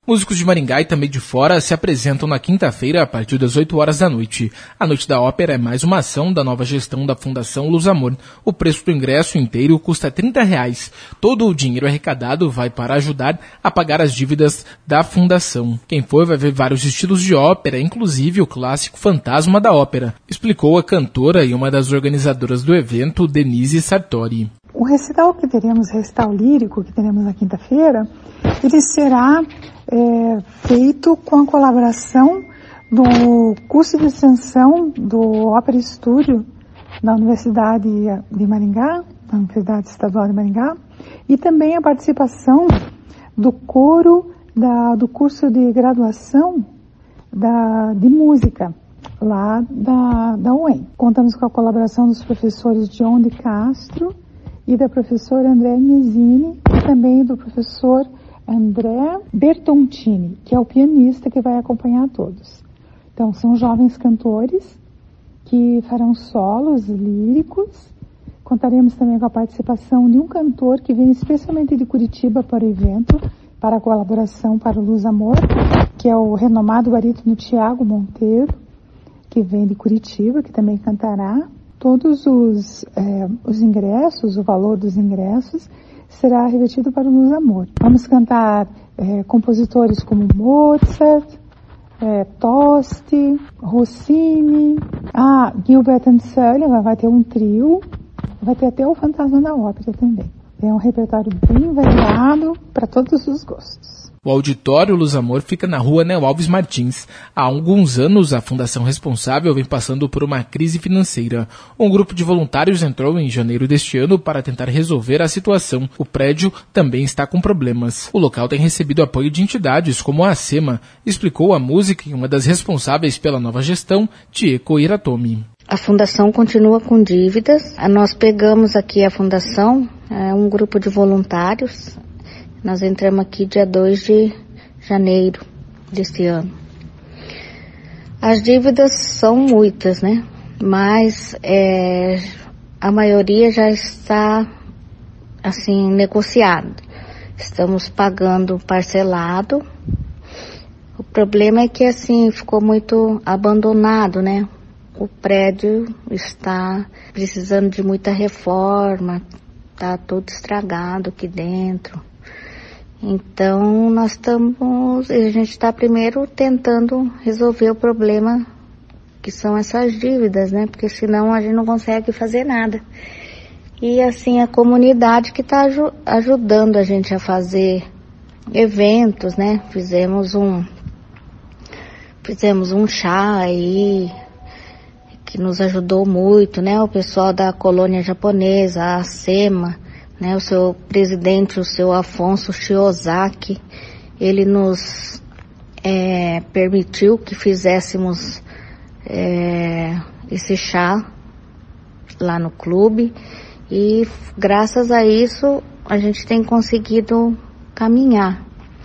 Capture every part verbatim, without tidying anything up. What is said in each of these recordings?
Músicos de Maringá e também de fora se apresentam na quinta-feira a partir das oito horas da noite. A Noite da Ópera é mais uma ação da nova gestão da Fundação Luz Amor. O preço do ingresso inteiro custa trinta reais. Todo o dinheiro arrecadado vai para ajudar a pagar as dívidas da Fundação. Quem for vai ver vários estilos de ópera, inclusive o clássico Fantasma da Ópera, explicou a cantora e uma das organizadoras do evento, Denise Sartori. O recital que teremos, recital lírico que teremos na quinta-feira, ele será é, feito com a colaboração do curso de extensão do Ópera Estúdio da Universidade de Maringá, da Universidade Estadual de Maringá, e também a participação do coro da, do curso de graduação da, de música, lá da, da U E M. Contamos com a colaboração dos professores John de Castro e da professora André Mesini e também do professor André Bertontini, que é o pianista que vai acompanhar todos. Então, são jovens cantores que farão solos líricos. Contaremos também com a participação de um cantor que vem especialmente de Curitiba para o evento, para a colaboração para o Luz Amor, que é o renomado barítono Tiago Monteiro, que vem de Curitiba, que também cantará. Todos os, eh, os ingressos, o valor dos ingressos, será revertido para o Luz Amor. Vamos cantar eh, compositores como Mozart, eh, Tosti, Rossini, ah, Gilbert and Sullivan, vai ter um trio, vai ter até o Fantasma da Ópera também. É um repertório bem variado para todos os gostos. O auditório Luz Amor fica na rua Nel Alves Martins. Há alguns anos, a fundação responsável vem passando por uma crise financeira. Um grupo de voluntários entrou em janeiro deste ano para tentar resolver a situação. O prédio também está com problemas. O local tem recebido apoio de entidades como a ACEMA, explicou a música e uma das responsáveis pela nova gestão, Tieko Hiratomi. A fundação continua com dívidas. Nós pegamos aqui a fundação, é um grupo de voluntários. Nós entramos aqui dia dois de janeiro deste ano. As dívidas são muitas, né? Mas é, a maioria já está, assim, negociada. Estamos pagando parcelado. O problema é que, assim, ficou muito abandonado, né? O prédio está precisando de muita reforma, está todo estragado aqui dentro. Então, nós estamos, a gente está primeiro tentando resolver o problema que são essas dívidas, né? Porque senão a gente não consegue fazer nada. E assim, a comunidade que está aj- ajudando a gente a fazer eventos, né? Fizemos um, fizemos um chá aí, que nos ajudou muito, né? O pessoal da colônia japonesa, a ACEMA, né, o seu presidente, o seu Afonso Shiozaki, ele nos é, permitiu que fizéssemos é, esse chá lá no clube e graças a isso a gente tem conseguido caminhar.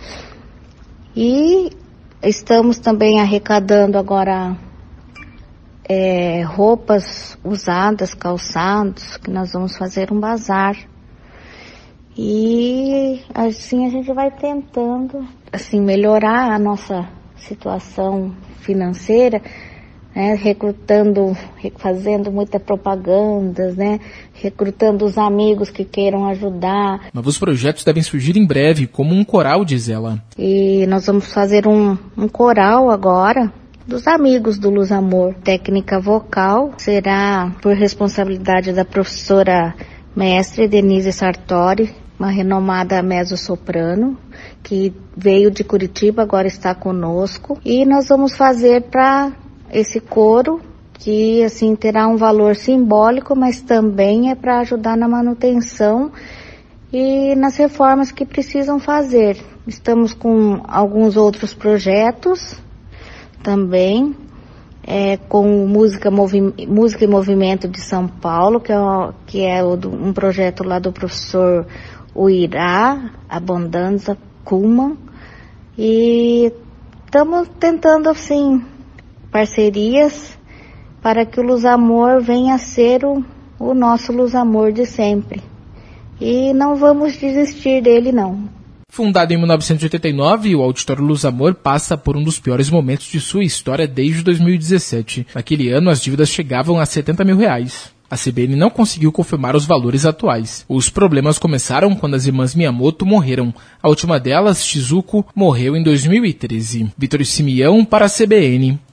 E estamos também arrecadando agora é, roupas usadas, calçados, que nós vamos fazer um bazar. E assim a gente vai tentando assim melhorar a nossa situação financeira, né, recrutando, fazendo muita propaganda, né, recrutando os amigos que queiram ajudar. Novos projetos devem surgir em breve, como um coral, diz ela. E nós vamos fazer um, um coral agora dos amigos do Luz Amor. Técnica vocal será por responsabilidade da professora mestre Denise Sartori, uma renomada mezzo-soprano, que veio de Curitiba, agora está conosco. E nós vamos fazer para esse coro, que assim terá um valor simbólico, mas também é para ajudar na manutenção e nas reformas que precisam fazer. Estamos com alguns outros projetos também, É, com música, movi, música e Movimento de São Paulo, que é, o, que é o, um projeto lá do professor Uirá Abondanza Kuhlmann, e estamos tentando assim parcerias para que o Luz Amor venha a ser o, o nosso Luz Amor de sempre, e não vamos desistir dele não. Fundado em mil novecentos e oitenta e nove, o Auditório Luz Amor passa por um dos piores momentos de sua história desde dois mil e dezessete. Naquele ano, as dívidas chegavam a setenta mil reais. A C B N não conseguiu confirmar os valores atuais. Os problemas começaram quando as irmãs Miyamoto morreram. A última delas, Shizuko, morreu em dois mil e treze. Vitor Simeão para a C B N.